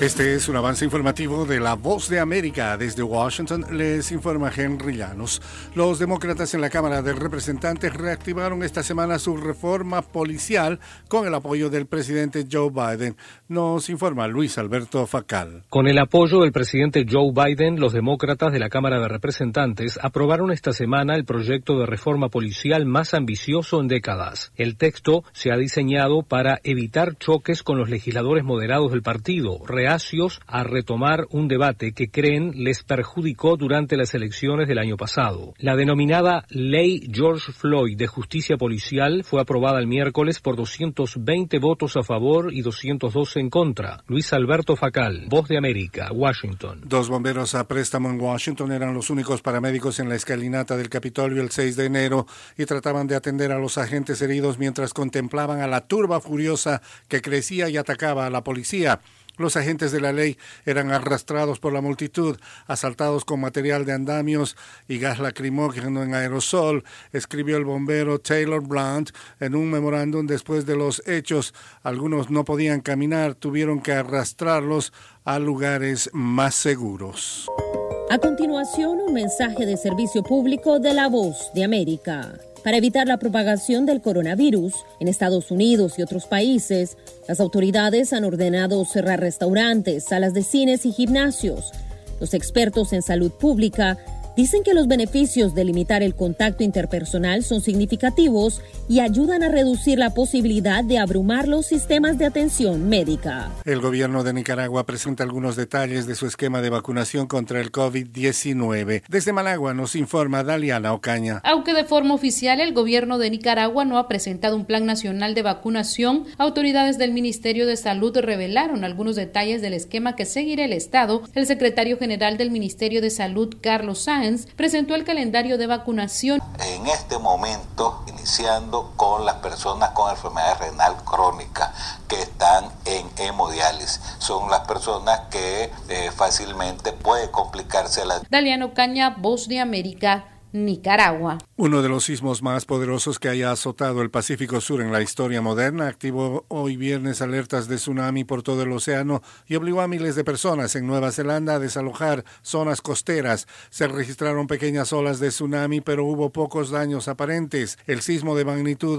Este es un avance informativo de La Voz de América. Desde Washington les informa Henry Llanos. Los demócratas en la Cámara de Representantes reactivaron esta semana su reforma policial con el apoyo del presidente Joe Biden. Nos informa Luis Alberto Facal. Con el apoyo del presidente Joe Biden, los demócratas de la Cámara de Representantes aprobaron esta semana el proyecto de reforma policial más ambicioso en décadas. El texto se ha diseñado para evitar choques con los legisladores moderados del partido, reacios a retomar un debate que creen les perjudicó durante las elecciones del año pasado. La denominada Ley George Floyd de justicia policial fue aprobada el miércoles por 220 votos a favor y 212 en contra. Luis Alberto Facal, Voz de América, Washington. 2 bomberos a préstamo en Washington eran los únicos paramédicos en la escalinata del Capitolio el 6 de enero y trataban de atender a los agentes heridos mientras contemplaban a la turba furiosa que crecía y atacaba a la policía. Los agentes de la ley eran arrastrados por la multitud, asaltados con material de andamios y gas lacrimógeno en aerosol, escribió el bombero Taylor Blunt en un memorándum después de los hechos. Algunos no podían caminar, tuvieron que arrastrarlos a lugares más seguros. A continuación, un mensaje de servicio público de La Voz de América. Para evitar la propagación del coronavirus en Estados Unidos y otros países, las autoridades han ordenado cerrar restaurantes, salas de cines y gimnasios. Los expertos en salud pública dicen que los beneficios de limitar el contacto interpersonal son significativos y ayudan a reducir la posibilidad de abrumar los sistemas de atención médica. El gobierno de Nicaragua presenta algunos detalles de su esquema de vacunación contra el COVID-19. Desde Managua nos informa Daliana Ocaña. Aunque de forma oficial el gobierno de Nicaragua no ha presentado un plan nacional de vacunación, autoridades del Ministerio de Salud revelaron algunos detalles del esquema que seguirá el Estado. El secretario general del Ministerio de Salud, Carlos Sáenz, presentó el calendario de vacunación. En este momento, iniciando con las personas con enfermedad renal crónica que están en hemodiálisis. Son las personas que fácilmente puede complicarse la... Daliana Ocaña, Voz de América, Nicaragua. Uno de los sismos más poderosos que haya azotado el Pacífico Sur en la historia moderna activó hoy viernes alertas de tsunami por todo el océano y obligó a miles de personas en Nueva Zelanda a desalojar zonas costeras. Se registraron pequeñas olas de tsunami, pero hubo pocos daños aparentes. El sismo de magnitud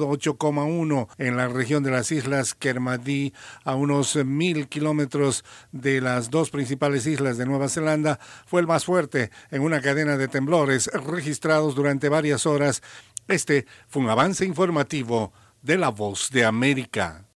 8,1 en la región de las islas Kermadee, a unos 1,000 kilómetros de las dos principales islas de Nueva Zelanda, fue el más fuerte en una cadena de temblores registrados durante varias horas. Este fue un avance informativo de La Voz de América.